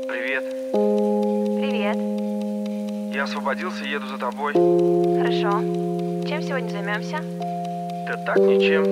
Привет. Привет. Я освободился, еду за тобой. Хорошо. Чем сегодня займемся? Да так, ничем.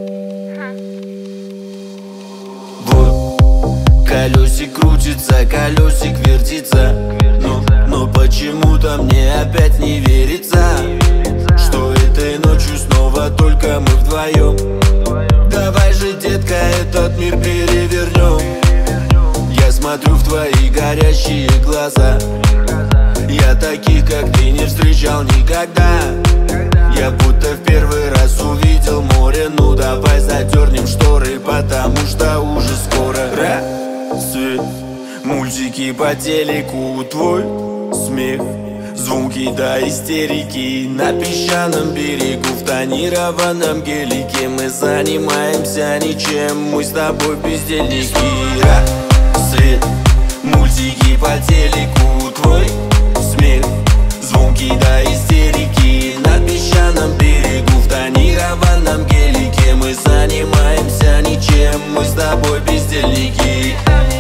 Вот колесик крутится, колесик вертится, но почему-то мне опять не верится, что этой ночью снова только мы вдвоем. Давай же, детка, этот мир перевернем. Я смотрю в твои горящие глаза. Я таких, как ты, не встречал никогда. Я будто в первый раз увидел море. Ну давай задернем шторы, потому что уже скоро рассвет. Мультики по телеку, твой смех, звуки до истерики. На песчаном берегу, в тонированном гелике мы занимаемся ничем, мы с тобой бездельники. Рассвет, мультики по телеку, твой смех, звуки до истерики. На песчаном берегу, в тонированном гелике мы занимаемся ничем, мы с тобой бездельники.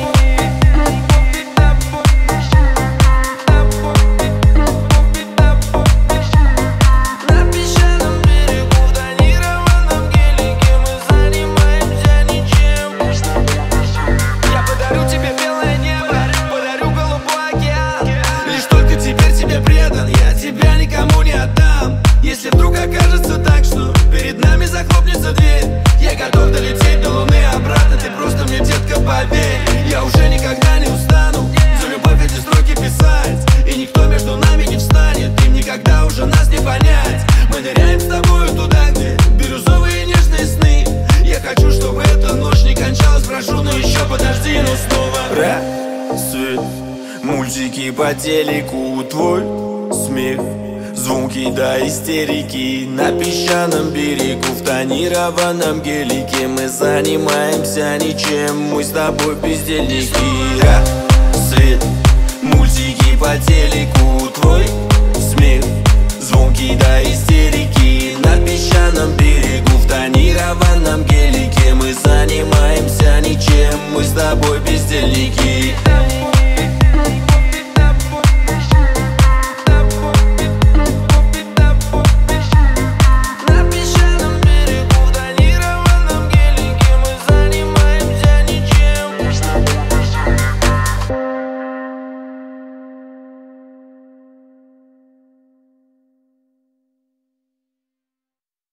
Если вдруг окажется так, что перед нами захлопнется дверь, я готов долететь до луны обратно, ты просто мне, детка, поверь. Я уже никогда не устану за любовь эти строки писать, и никто между нами не встанет, им никогда уже нас не понять. Мы ныряем с тобою туда, где бирюзовые нежные сны. Я хочу, чтобы эта ночь не кончалась, прошу, но еще подожди, но снова рассвет, мультики по телеку, твой смех, звуки до истерики. На песчаном берегу, в тонированном гелике мы занимаемся ничем, мы с тобой бездельники. Рассвет, мультики по телеку, твой смех, звуки до истерики. На песчаном берегу, в тонированном гелике мы занимаемся ничем, мы с тобой бездельники.